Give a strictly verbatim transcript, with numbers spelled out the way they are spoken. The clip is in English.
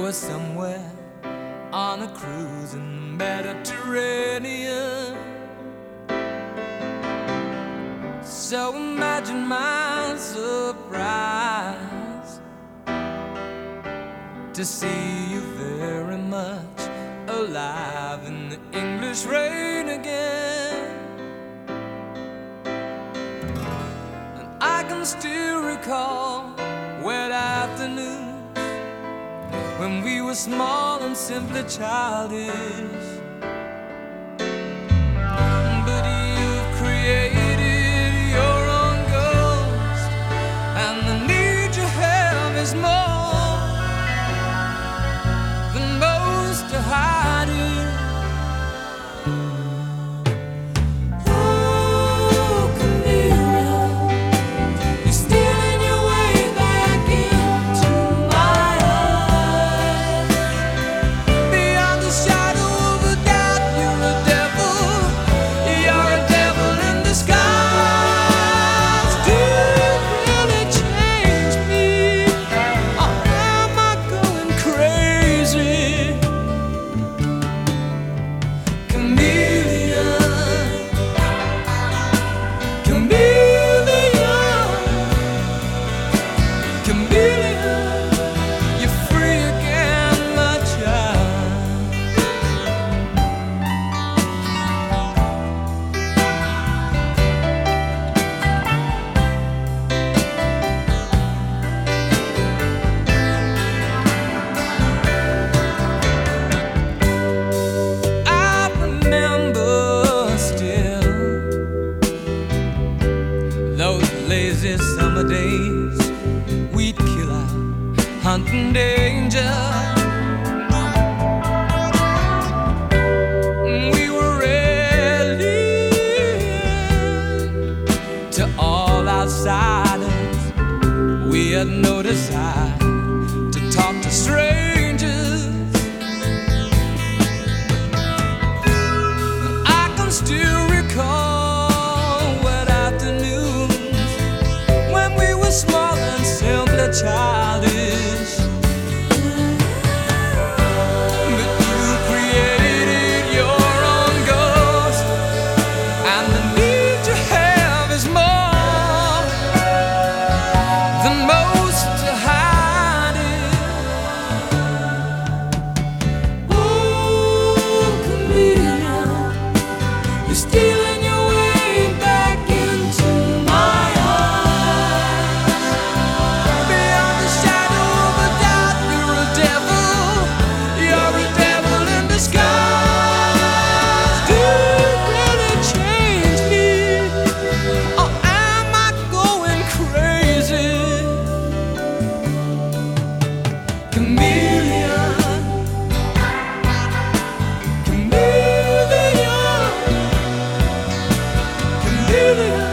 were somewhere on a cruise in the Mediterranean. So imagine my surprise to see you very much alive in the English rain again. And I can still recall wet afternoons when we were small and simply childish. But you've created your own ghost, and the need you have is more than most to hide it. Lazy summer days, we'd kill out hunting danger. We were ready to all outsiders. We had no desire to talk to strangers. I can still recall small and simply childish. But you created your own ghost, and the need you have is more than most to hide it. Ooh, chameleon, you're stealing your way back into my chameleon, chameleon.